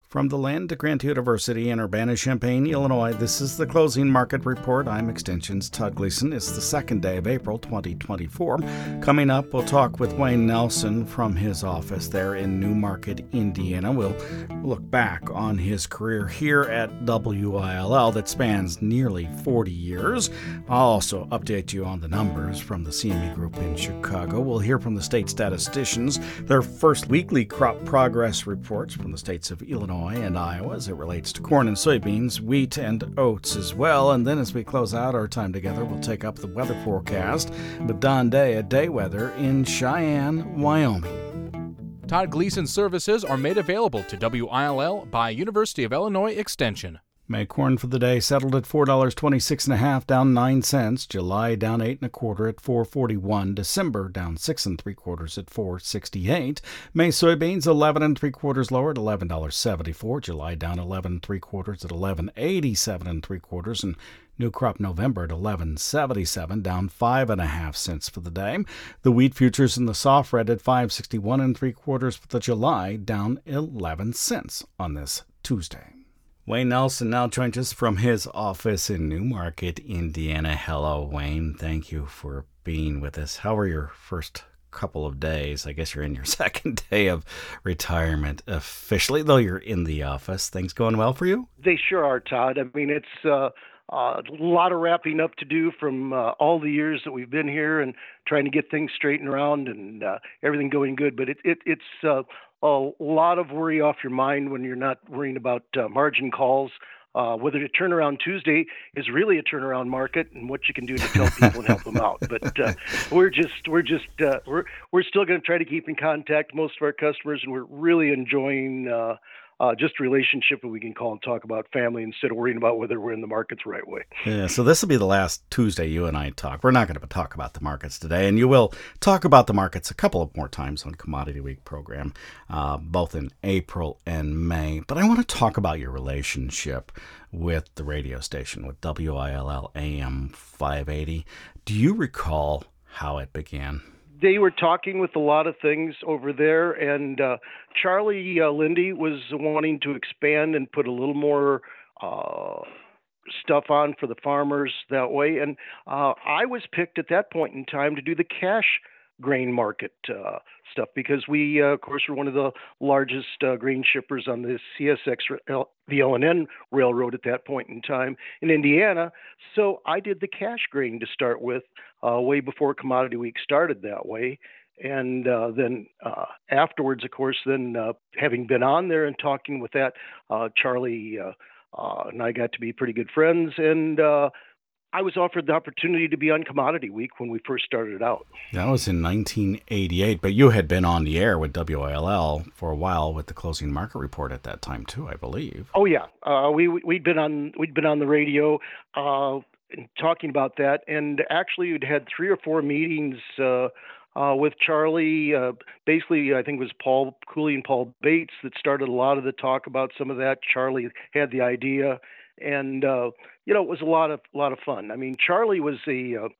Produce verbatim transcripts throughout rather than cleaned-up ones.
From the land to Grant University in Urbana-Champaign, Illinois, this is the Closing Market Report. I'm Extension's Todd Gleason. It's the second day of April twenty twenty-four. Coming up, we'll talk with Wayne Nelson from his office there in Newmarket, Indiana. We'll look back on his career here at W I L L that spans nearly forty years. I'll also update you on the numbers from the C M E Group in Chicago. We'll hear from the state statisticians, their first weekly crop progress reports from the states of Illinois and Iowa as it relates to corn and soybeans, wheat and oats as well. And then as we close out our time together, we'll take up the weather forecast with Don Day at Day Weather in Cheyenne, Wyoming. Todd Gleason services are made available to W I L L by University of Illinois Extension. May corn for the day settled at four dollars and twenty-six cents and a half, down nine cents. July down eight and a quarter at four forty-one. December down six and three quarters at four sixty-eight. May soybeans eleven and three quarters lower at eleven dollars and seventy-four. July down eleven and three quarters at eleven eighty-seven and three quarters, and new crop November at eleven seventy-seven, down five and a half cents for the day. The wheat futures in the soft red at five sixty-one and three quarters for the July, down eleven cents on this Tuesday. Wayne Nelson now joins us from his office in Newmarket, Indiana. Hello, Wayne. Thank you for being with us. How were your first couple of days? I guess you're in your second day of retirement officially, though you're in the office. Things going well for you? They sure are, Todd. I mean, it's uh, uh, a lot of wrapping up to do from uh, all the years that we've been here and trying to get things straightened around and uh, everything going good. But it, it, it's uh, a lot of worry off your mind when you're not worrying about uh, margin calls. Uh, whether to turn around Tuesday is really a turnaround market, and what you can do to tell people and help them out. But uh, we're just we're just uh, we're we're still going to try to keep in contact with most of our customers, and we're really enjoying uh, uh, just a relationship that we can call and talk about family instead of worrying about whether we're in the markets the right way. Yeah, so this will be the last Tuesday you and I talk. We're not going to talk about the markets today, and you will talk about the markets a couple of more times on Commodity Week program, uh, both in April and May. But I want to talk about your relationship with the radio station, with W I L L A M five eighty. Do you recall how it began? They were talking with a lot of things over there, and uh, Charlie uh, Lindy was wanting to expand and put a little more uh, stuff on for the farmers that way. And uh, I was picked at that point in time to do the cash grain market uh, stuff because we, uh, of course, were one of the largest uh, grain shippers on the C S X, the L and N Railroad at that point in time in Indiana. So I did the cash grain to start with, uh, way before Commodity Week started that way. And uh, then uh, afterwards, of course, then uh, having been on there and talking with that, uh, Charlie uh, uh, and I got to be pretty good friends. And uh, I was offered the opportunity to be on Commodity Week when we first started out. That was in nineteen eighty-eight, but you had been on the air with W I L L for a while with the Closing Market Report at that time too, I believe. Oh yeah, uh, we we'd been on we'd been on the radio uh, talking about that, and actually we'd had three or four meetings uh, uh, with Charlie. Uh, basically, I think it was Paul Cooley and Paul Bates that started a lot of the talk about some of that. Charlie had the idea. And, uh, you know, it was a lot of, a lot of fun. I mean, Charlie was a, uh,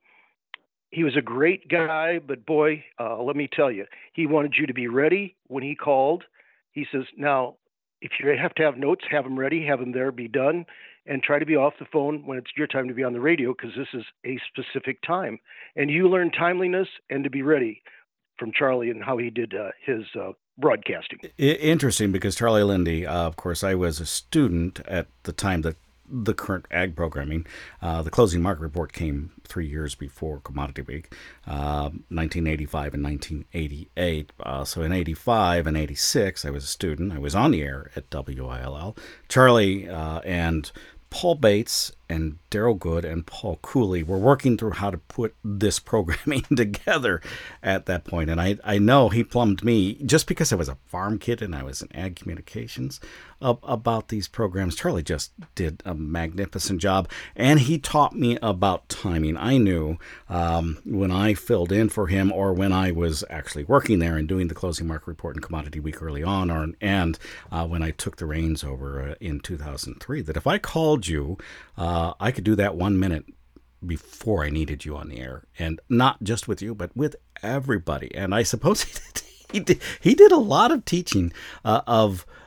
he was a great guy, but boy, uh, let me tell you, he wanted you to be ready when he called. He says, now, if you have to have notes, have them ready, have them there, be done, and try to be off the phone when it's your time to be on the radio, because this is a specific time. And you learn timeliness and to be ready from Charlie and how he did uh, his uh, broadcasting. Interesting, because Charlie Lindy, uh, of course, I was a student at the time that the current ag programming. Uh, the Closing Market Report came three years before Commodity Week, uh, nineteen eighty-five and nineteen eighty-eight. Uh, so in eighty-five and eighty-six, I was a student. I was on the air at W I L L. Charlie uh, and Paul Bates and Daryl Good and Paul Cooley were working through how to put this programming together at that point. And I, I know he plumbed me, just because I was a farm kid and I was in ag communications, uh, about these programs. Charlie just did a magnificent job. And he taught me about timing. I knew um, when I filled in for him, or when I was actually working there and doing the Closing Market Report and Commodity Week early on, or, and uh, when I took the reins over uh, in two thousand three, that if I called you, uh, I could do that one minute before I needed you on the air, and not just with you, but with everybody. And I suppose he did, he did, he did a lot of teaching uh, of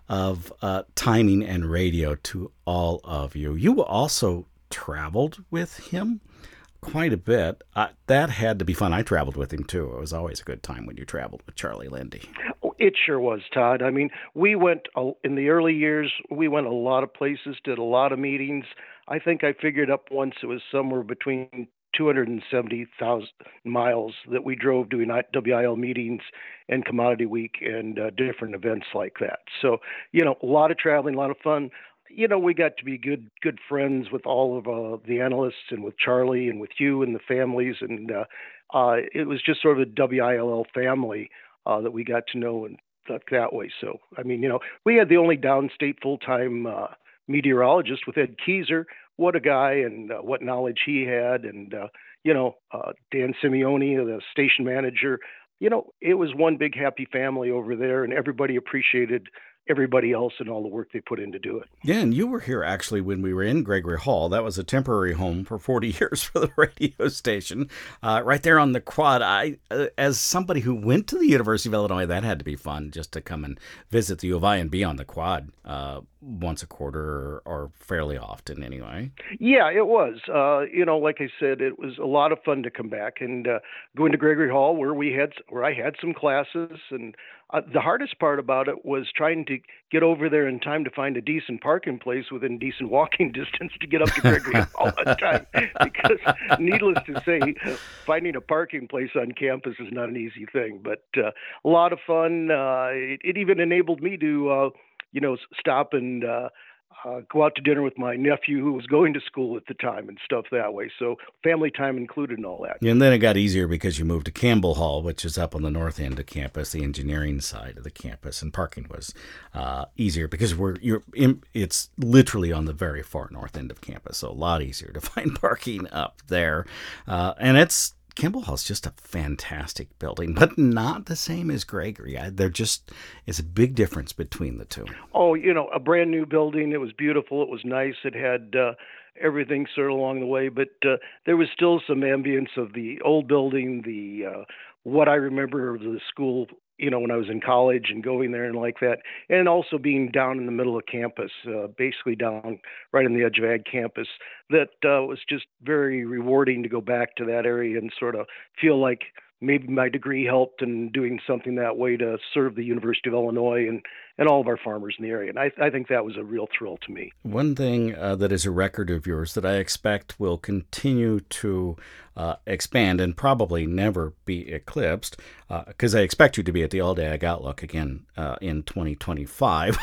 of uh, timing and radio to all of you. You also traveled with him quite a bit. Uh, that had to be fun. I traveled with him too. It was always a good time when you traveled with Charlie Lindy. Oh, it sure was, Todd. I mean, we went in the early years. We went a lot of places, did a lot of meetings. I think I figured up once it was somewhere between two hundred seventy thousand miles that we drove doing W I L meetings and Commodity Week and uh, different events like that. So, you know, a lot of traveling, a lot of fun. You know, we got to be good good friends with all of uh, the analysts and with Charlie and with you and the families. And uh, uh, it was just sort of a W I L L family uh, that we got to know and that, that way. So, I mean, you know, we had the only downstate full-time uh, meteorologist with Ed Keyser. What a guy and uh, what knowledge he had. And, uh, you know, uh, Dan Simeone, the station manager, you know, it was one big happy family over there, and everybody appreciated everybody else and all the work they put in to do it. Yeah, and you were here actually when we were in Gregory Hall. That was a temporary home for forty years for the radio station, uh, right there on the quad. I, uh, as somebody who went to the University of Illinois, that had to be fun just to come and visit the U of I and be on the quad uh, once a quarter or, or fairly often anyway. Yeah, it was. Uh, you know, like I said, it was a lot of fun to come back and uh, go into Gregory Hall where we had where I had some classes. And uh, the hardest part about it was trying to get over there in time to find a decent parking place within decent walking distance to get up to Gregory Hall on time. Because needless to say, finding a parking place on campus is not an easy thing. But uh, a lot of fun. Uh, it, it even enabled me to, uh, you know, stop and uh, uh, go out to dinner with my nephew who was going to school at the time and stuff that way. So family time included and all that. And then it got easier because you moved to Campbell Hall, which is up on the north end of campus, the engineering side of the campus, and parking was uh, easier because we're you're in, it's literally on the very far north end of campus, so a lot easier to find parking up there. Uh, and it's Campbell Hall's just a fantastic building, but not the same as Gregory. I, they're just, it's a big difference between the two. Oh, you know, a brand new building. It was beautiful. It was nice. It had uh, everything sort of along the way, but uh, there was still some ambience of the old building, the uh, what I remember of the school, you know, when I was in college and going there and like that, and also being down in the middle of campus, uh, basically down right on the edge of Ag campus. That uh, was just very rewarding to go back to that area and sort of feel like maybe my degree helped in doing something that way to serve the University of Illinois and, and all of our farmers in the area. And I, I think that was a real thrill to me. One thing uh, that is a record of yours that I expect will continue to uh, expand and probably never be eclipsed, because uh, I expect you to be at the All-Day Ag Outlook again uh, in twenty twenty-five,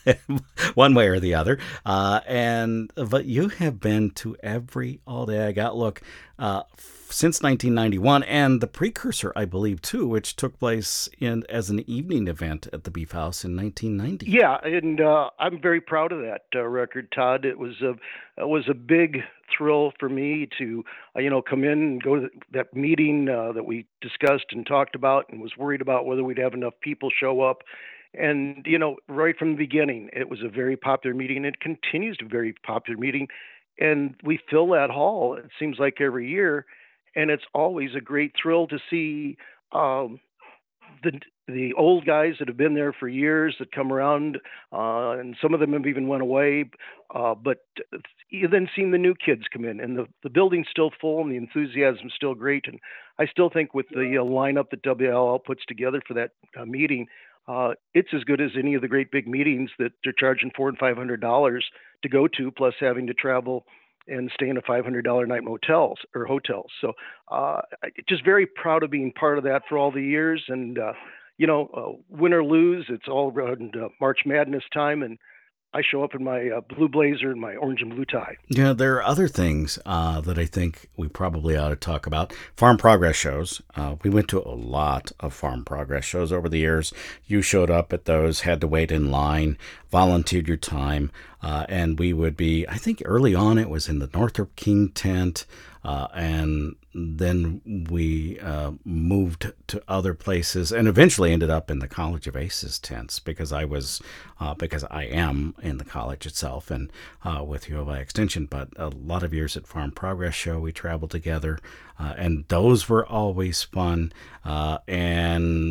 one way or the other. Uh, and But you have been to every All-Day Ag Outlook uh, since nineteen ninety-one, and the precursor, I believe, too, which took place in as an evening event at the Beef House in nineteen ninety. Yeah, and uh, I'm very proud of that uh, record, Todd. It was a it was a big thrill for me to uh, you know come in and go to that meeting uh, that we discussed and talked about, and was worried about whether we'd have enough people show up. And you know, right from the beginning, it was a very popular meeting. It continues to be a very popular meeting, and we fill that hall. It seems like every year. And it's always a great thrill to see um, the the old guys that have been there for years that come around, uh, and some of them have even went away. Uh, but you then seen the new kids come in, and the, the building's still full, and the enthusiasm's still great. And I still think with the uh, lineup that W L L puts together for that uh, meeting, uh, it's as good as any of the great big meetings that they're charging four and five hundred dollars to go to, plus having to travel and stay in a five hundred dollars night motels or hotels. So uh, just very proud of being part of that for all the years. And, uh, you know, uh, win or lose, it's all around uh, March Madness time. And I show up in my uh, blue blazer and my orange and blue tie. Yeah, there are other things uh, that I think we probably ought to talk about. Farm progress shows. Uh, we went to a lot of farm progress shows over the years. You showed up at those, had to wait in line, volunteered your time, uh, and we would be, I think early on it was in the Northrop King tent, uh, and then we uh, moved to other places and eventually ended up in the College of Aces tents because I was, uh, because I am in the college itself and uh, with U of I Extension. But a lot of years at Farm Progress Show, we traveled together, uh, and those were always fun. Uh, and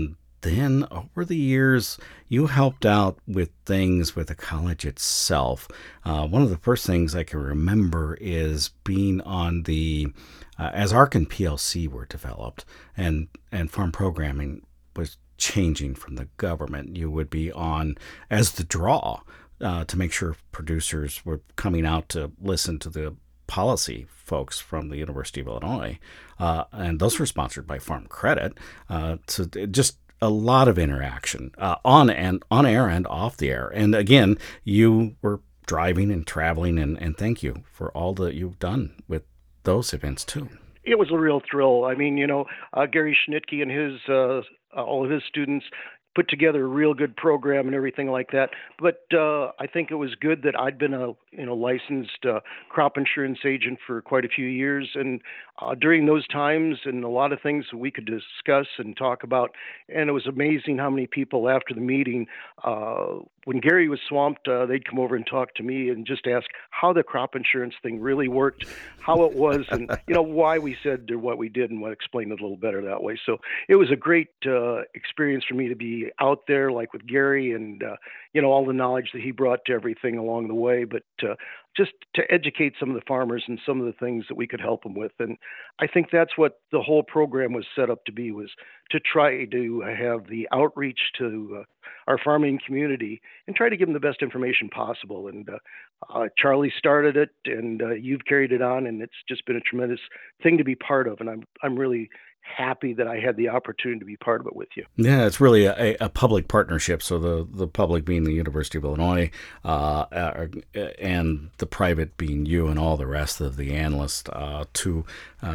then over the years, you helped out with things with the college itself. Uh, one of the first things I can remember is being on the, uh, as ARC and P L C were developed and, and farm programming was changing from the government, you would be on as the draw uh, to make sure producers were coming out to listen to the policy folks from the University of Illinois, uh, and those were sponsored by Farm Credit. Uh, so just a lot of interaction uh, on and on air and off the air. And again, you were driving and traveling, and, and thank you for all that you've done with those events too. It was a real thrill. I mean, you know, uh, Gary Schnitke and his uh, all of his students put together a real good program and everything like that. But uh, I think it was good that I'd been a you know licensed uh, crop insurance agent for quite a few years, and uh, during those times, and a lot of things that we could discuss and talk about. And it was amazing how many people after the meeting, uh, when Gary was swamped, uh, they'd come over and talk to me and just ask how the crop insurance thing really worked, how it was, and you know why we said what we did, and what explained it a little better that way. So it was a great uh, experience for me to be out there, like with Gary, and uh, you know all the knowledge that he brought to everything along the way, but uh, just to educate some of the farmers and some of the things that we could help them with. And I think that's what the whole program was set up to be, was to try to have the outreach to uh, our farming community and try to give them the best information possible. And uh, uh, Charlie started it, and uh, you've carried it on, and it's just been a tremendous thing to be part of. And I'm I'm really happy that I had the opportunity to be part of it with you. Yeah, it's really a, a public partnership. So the, the public being the University of Illinois, uh, uh, and the private being you and all the rest of the analysts, uh, to uh,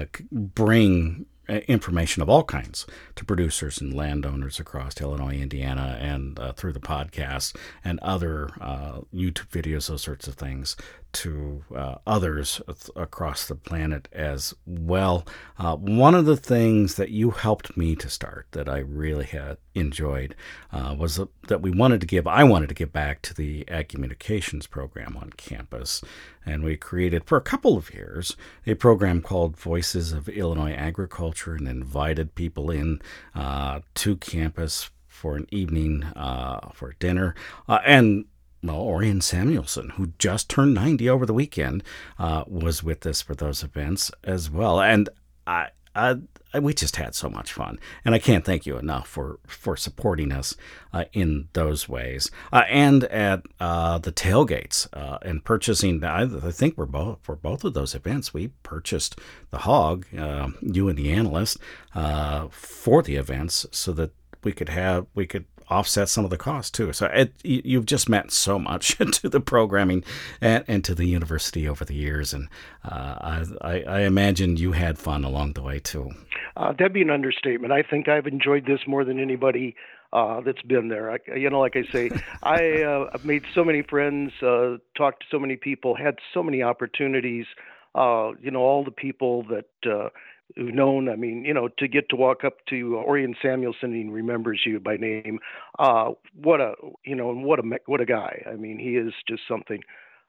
bring information of all kinds to producers and landowners across Illinois, Indiana, and uh, through the podcast and other uh, YouTube videos, those sorts of things, to uh, others across the planet as well. Uh, one of the things that you helped me to start that I really had enjoyed uh, was that we wanted to give, I wanted to give back to the Ag Communications program on campus. And we created, for a couple of years, a program called Voices of Illinois Agriculture, and invited people in uh, to campus for an evening, uh, for dinner. Uh, and Well, Orion Samuelson, who just turned ninety over the weekend, uh, was with us for those events as well. And I, I, we just had so much fun. And I can't thank you enough for, for supporting us uh, in those ways. Uh, and at uh, the tailgates uh, and purchasing, I, I think we're both, for both of those events, we purchased the hog, uh, you and the analyst, uh, for the events so that we could have, we could offset some of the costs too. So it, you've just meant so much to the programming and, and to the university over the years. And uh, I, I imagine you had fun along the way too. Uh, that'd be an understatement. I think I've enjoyed this more than anybody uh, that's been there. I, you know, like I say, I, uh, I've made so many friends, uh, talked to so many people, had so many opportunities. Uh, you know, all the people that uh, who've known. I mean, you know, to get to walk up to Orion Samuelson, and he remembers you by name. Uh, what a, you know, what a what a guy. I mean, he is just something.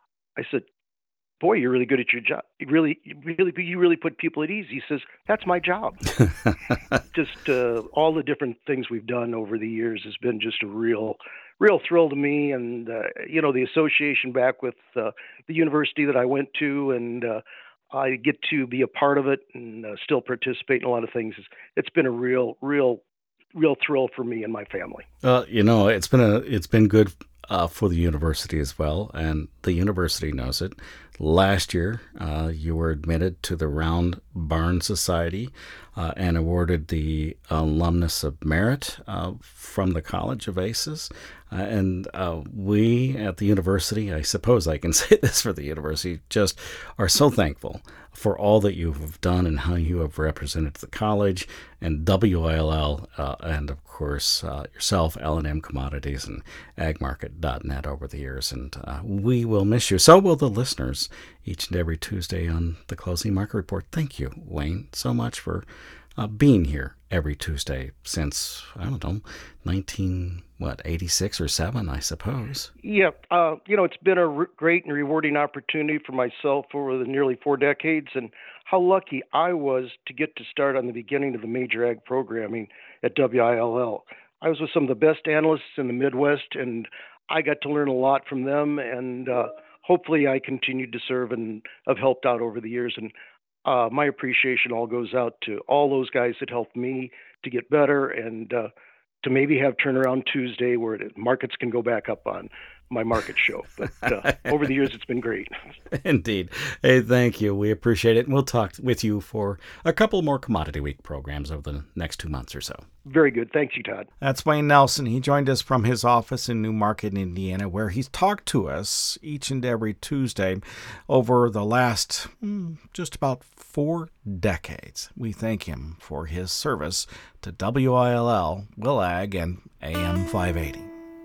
I said, boy, you're really good at your job. You really, you really, you really put people at ease. He says, that's my job. Just uh, all the different things we've done over the years has been just a real, real thrill to me. And, uh, you know, the association back with uh, the university that I went to, and uh, I get to be a part of it and uh, still participate in a lot of things. It's been a real, real, real thrill for me and my family. Uh, you know, it's been a, it's been good uh, for the university as well, and the university knows it. Last year, uh, you were admitted to the Round Barn Society uh, and awarded the Alumnus of Merit uh, from the College of Aces. Uh, and uh, we at the university, I suppose I can say this for the university, just are so thankful for all that you have done and how you have represented the college and W I L L, uh, and of course uh, yourself, L and M Commodities and ag market dot net over the years. And uh, we will miss you. So will the listeners each and every Tuesday on the Closing Market Report. Thank you, Wayne, so much for uh, being here every Tuesday since, I don't know, nineteen, what, eighty-six or seven, I suppose. Yeah, uh, you know, it's been a re- great and rewarding opportunity for myself over the nearly four decades, and how lucky I was to get to start on the beginning of the major ag programming at W I L L. I was with some of the best analysts in the Midwest, and I got to learn a lot from them. And uh, hopefully, I continued to serve and have helped out over the years. And uh, my appreciation all goes out to all those guys that helped me to get better and uh, to maybe have Turnaround Tuesday where the markets can go back up on my market show. But uh, over the years, it's been great. Indeed. Hey, thank you. We appreciate it. And we'll talk with you for a couple more Commodity Week programs over the next two months or so. Very good. Thanks you, Todd. That's Wayne Nelson. He joined us from his office in New Market, Indiana, where he's talked to us each and every Tuesday over the last hmm, just about four decades. We thank him for his service to W I L L, Willag, and A M five eighty.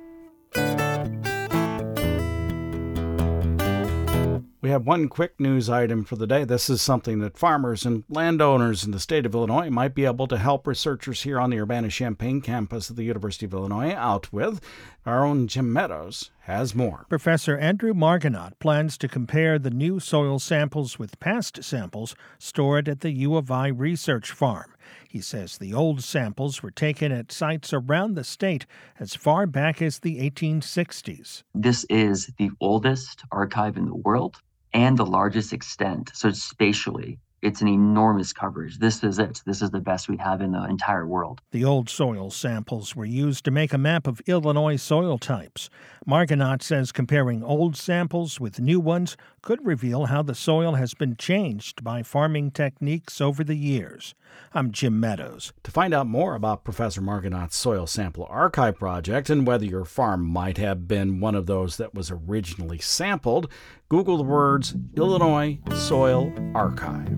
We have one quick news item for the day. This is something that farmers and landowners in the state of Illinois might be able to help researchers here on the Urbana-Champaign campus of the University of Illinois out with. Our own Jim Meadows has more. Professor Andrew Margenotte plans to compare the new soil samples with past samples stored at the U of I research farm. He says the old samples were taken at sites around the state as far back as the eighteen sixties. This is the oldest archive in the world and the largest extent, so spatially. It's an enormous coverage. This is it. This is the best we have in the entire world. The old soil samples were used to make a map of Illinois soil types. Margenotte says comparing old samples with new ones could reveal how the soil has been changed by farming techniques over the years. I'm Jim Meadows. To find out more about Professor Margenotte's Soil Sample Archive project and whether your farm might have been one of those that was originally sampled, Google the words Illinois Soil Archive.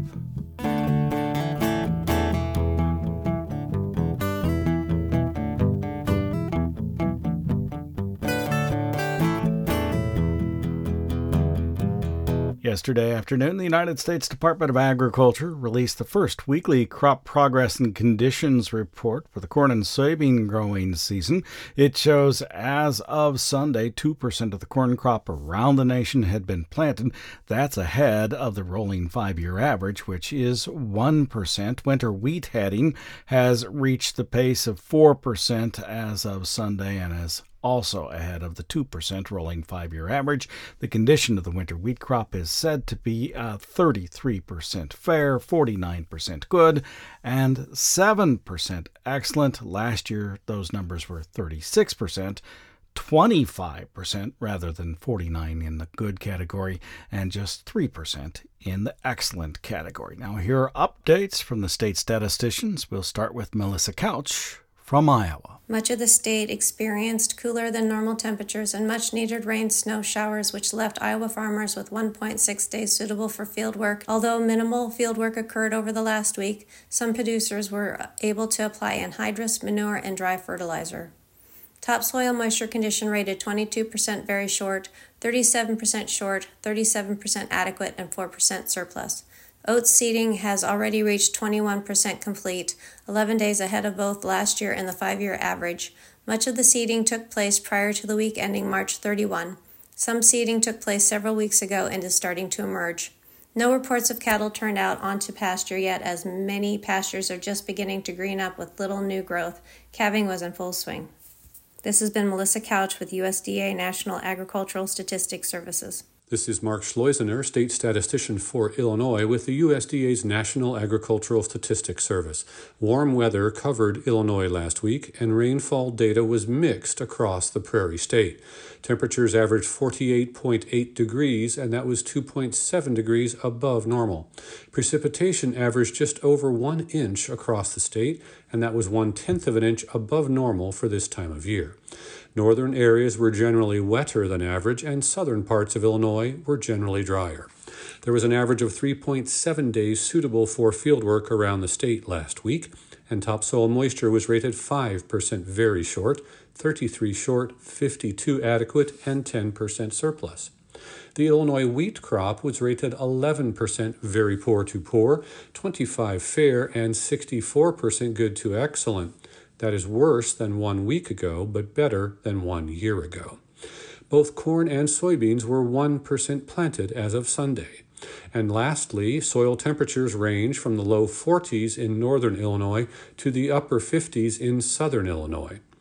Yesterday afternoon, the United States Department of Agriculture released the first weekly crop progress and conditions report for the corn and soybean growing season. It shows as of Sunday, two percent of the corn crop around the nation had been planted. That's ahead of the rolling five-year average, which is one percent. Winter wheat heading has reached the pace of four percent as of Sunday and is also ahead of the two percent rolling five-year average. The condition of the winter wheat crop is said to be uh, thirty-three percent fair, forty-nine percent good, and seven percent excellent. Last year, those numbers were thirty-six percent, twenty-five percent rather than forty-nine in the good category, and just three percent in the excellent category. Now, here are updates from the state statisticians. We'll start with Melissa Couch from Iowa. Much of the state experienced cooler than normal temperatures and much needed rain snow showers, which left Iowa farmers with one point six days suitable for field work. Although minimal field work occurred over the last week, some producers were able to apply anhydrous, manure, and dry fertilizer. Topsoil moisture condition rated twenty-two percent very short, thirty-seven percent short, thirty-seven percent adequate, and four percent surplus. Oats seeding has already reached twenty-one percent complete, eleven days ahead of both last year and the five-year average. Much of the seeding took place prior to the week ending March thirty-first. Some seeding took place several weeks ago and is starting to emerge. No reports of cattle turned out onto pasture yet, as many pastures are just beginning to green up with little new growth. Calving was in full swing. This has been Melissa Couch with U S D A National Agricultural Statistics Services. This is Mark Schleusener, State Statistician for Illinois with the U S D A's National Agricultural Statistics Service. Warm weather covered Illinois last week, and rainfall data was mixed across the Prairie State. Temperatures averaged forty-eight point eight degrees, and that was two point seven degrees above normal. Precipitation averaged just over one inch across the state, and that was one-tenth of an inch above normal for this time of year. Northern areas were generally wetter than average, and southern parts of Illinois were generally drier. There was an average of three point seven days suitable for fieldwork around the state last week, and topsoil moisture was rated five percent very short, thirty-three short, fifty-two adequate, and ten percent surplus. The Illinois wheat crop was rated eleven percent very poor to poor, twenty-five fair, and sixty-four percent good to excellent. That is worse than one week ago, but better than one year ago. Both corn and soybeans were one percent planted as of Sunday. And lastly, soil temperatures range from the low forties in northern Illinois to the upper fifties in southern Illinois.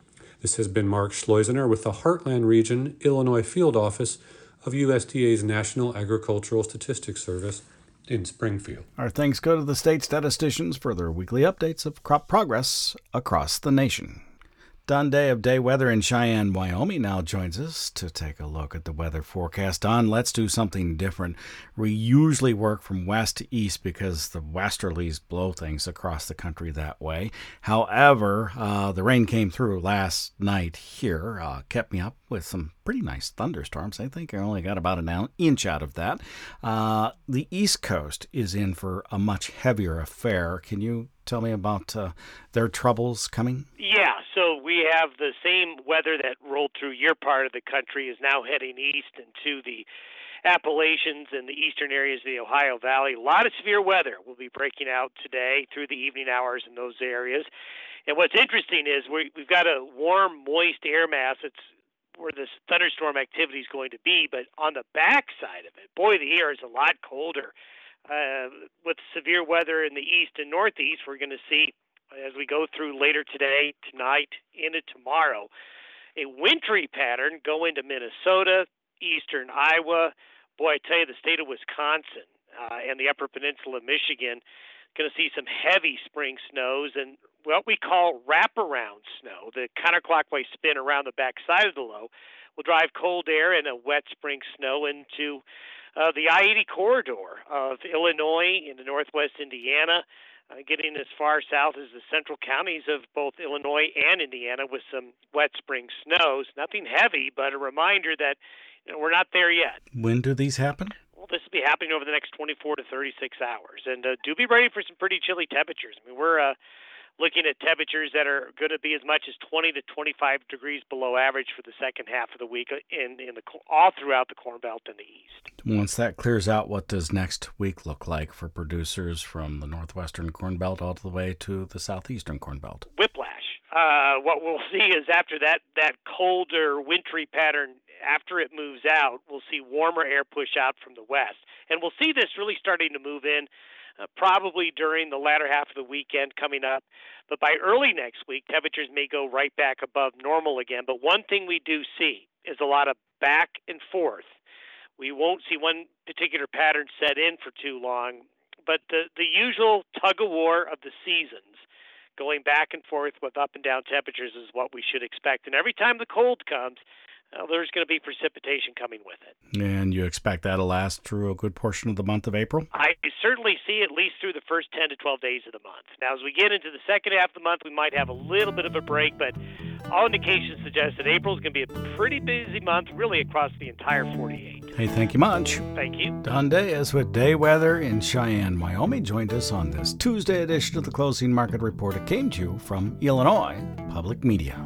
This has been Mark Schleusener with the Heartland Region, Illinois Field Office of U S D A's National Agricultural Statistics Service in Springfield. Our thanks go to the state statisticians for their weekly updates of crop progress across the nation. Don Day of Day Weather in Cheyenne, Wyoming now joins us to take a look at the weather forecast. Don, let's do something different. We usually work from west to east because the westerlies blow things across the country that way. However, uh, the rain came through last night here, uh, kept me up with some pretty nice thunderstorms. I think I only got about an inch out of that. Uh, the East Coast is in for a much heavier affair. Can you tell me about uh, their troubles coming? Yeah, so we have the same weather that rolled through your part of the country is now heading east into the Appalachians and the eastern areas of the Ohio Valley. A lot of severe weather will be breaking out today through the evening hours in those areas. And what's interesting is we, we've got a warm, moist air mass that's where this thunderstorm activity is going to be, but on the back side of it, boy, the air is a lot colder. Uh, with severe weather in the east and northeast, we're going to see, as we go through later today, tonight, into tomorrow, a wintry pattern go into Minnesota, eastern Iowa. Boy, I tell you, the state of Wisconsin uh, and the Upper Peninsula of Michigan, going to see some heavy spring snows and what we call wraparound snow. The counterclockwise spin around the back side of the low will drive cold air and a wet spring snow into uh, the I eighty corridor of Illinois into northwest Indiana, uh, getting as far south as the central counties of both Illinois and Indiana with some wet spring snows. Nothing heavy, but a reminder that you know, we're not there yet. When do these happen? Well, this will be happening over the next twenty-four to thirty-six hours. And uh, do be ready for some pretty chilly temperatures. I mean, we're uh, looking at temperatures that are going to be as much as twenty to twenty-five degrees below average for the second half of the week in, in the all throughout the Corn Belt and the East. Once that clears out, what does next week look like for producers from the northwestern Corn Belt all the way to the southeastern Corn Belt? Whiplash. Uh, what we'll see is after that, that colder, wintry pattern, after it moves out, we'll see warmer air push out from the west. And we'll see this really starting to move in uh, probably during the latter half of the weekend coming up. But by early next week, temperatures may go right back above normal again. But one thing we do see is a lot of back and forth. We won't see one particular pattern set in for too long, but the, the usual tug-of-war of the seasons going back and forth with up and down temperatures is what we should expect. And every time the cold comes, uh, there's going to be precipitation coming with it. And you expect that to last through a good portion of the month of April? I certainly see at least through the first ten to twelve days of the month. Now, as we get into the second half of the month, we might have a little bit of a break, but all indications suggest that April is going to be a pretty busy month, really across the entire forty-eight. Hey, thank you much. Thank you. Don Day is with Day Weather in Cheyenne, Wyoming, joined us on this Tuesday edition of the Closing Market Report. It came to you from Illinois Public Media.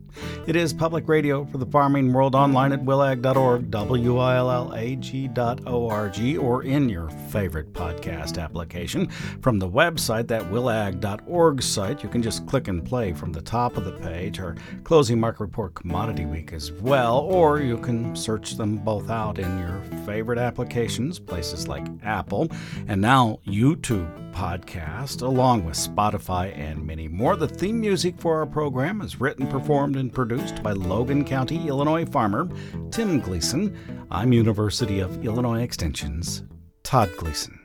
It is public radio for the farming world, online at willag dot org, W I L L A G dot O R G, or in your favorite podcast application. From the website, that willag dot org site, you can just click and play from the top of the page, or Closing Market Report Commodity Week as well, or you can search them both out in your favorite applications, places like Apple, and now YouTube podcast, along with Spotify and many more. The theme music for our program is written, performed, and produced by Logan County, Illinois farmer Tim Gleason. I'm University of Illinois Extension's Todd Gleason.